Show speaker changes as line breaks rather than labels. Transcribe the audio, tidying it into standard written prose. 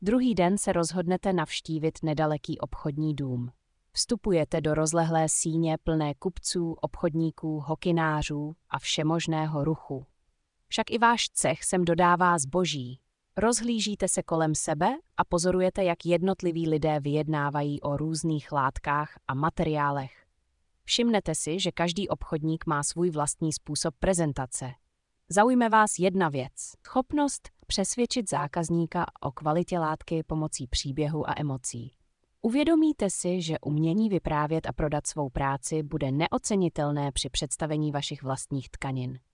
Druhý den se rozhodnete navštívit nedaleký obchodní dům. Vstupujete do rozlehlé síně plné kupců, obchodníků, hokynářů a všemožného ruchu. Však i váš cech sem dodává zboží. Rozhlížíte se kolem sebe a pozorujete, jak jednotliví lidé vyjednávají o různých látkách a materiálech. Všimnete si, že každý obchodník má svůj vlastní způsob prezentace. Zaujme vás jedna věc. Schopnost přesvědčit zákazníka o kvalitě látky pomocí příběhu a emocí. Uvědomíte si, že umění vyprávět a prodat svou práci bude neocenitelné při představení vašich vlastních tkanin.